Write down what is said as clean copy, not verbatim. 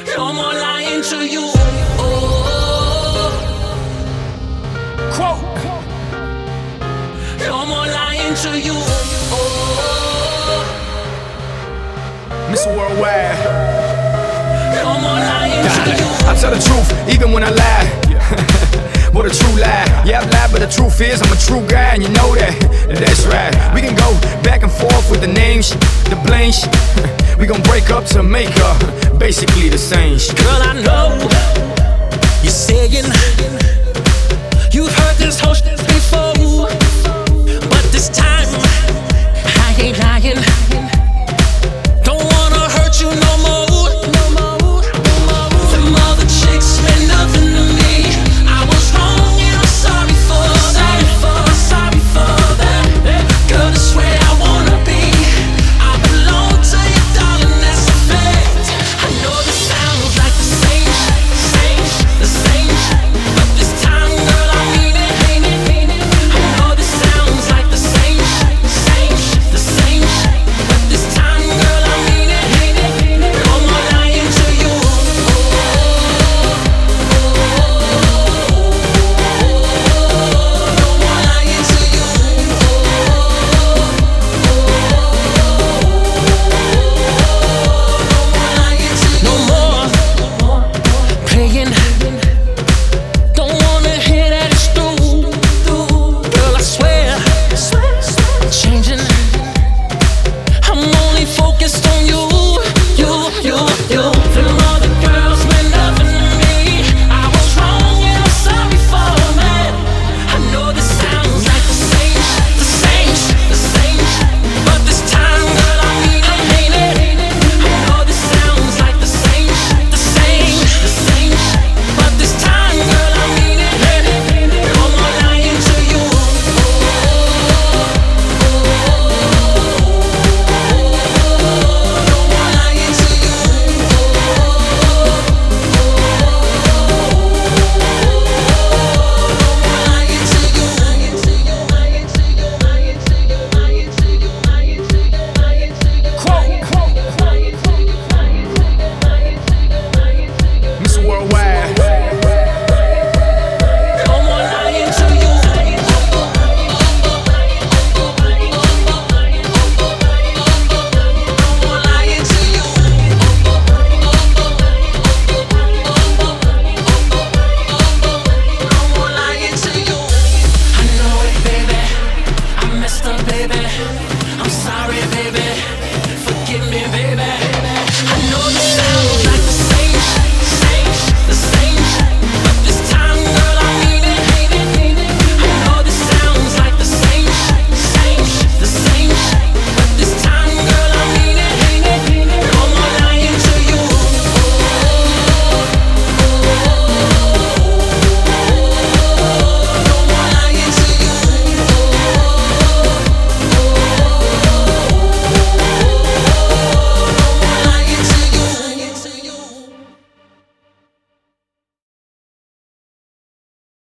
No more lying to you. Oh, Quote. no more lying to you. Oh, Mr. Worldwide. no more lying to you. I tell the truth, even when I lie. What a true lie. Yeah, I've lied, but the truth is I'm a true guy, and you know that. That's right. We can go back and forth with the names, the blame shit. We gon' break up to make up, basically the same shit. Girl, I know you're saying you've heard this whole shit before, but this time